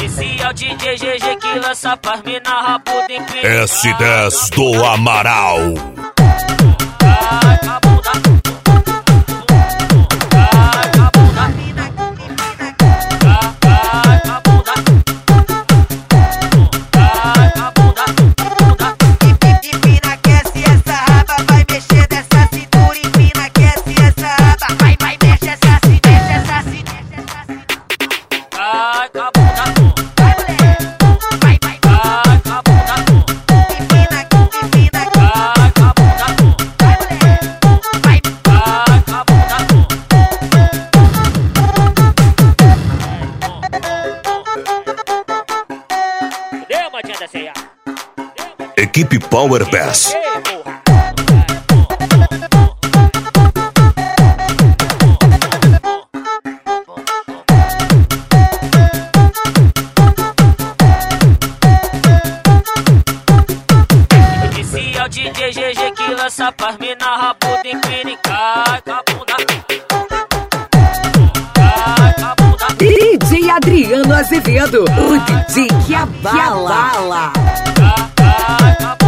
Esse é o DJ GG que lança pras mina rabuda em pé. S10 do Amaral. Equipe Power Bass. Esse é o DJ GG que lança pras mina rabuda em pinica. DJ Adriano Azevedo, o DJ que abala.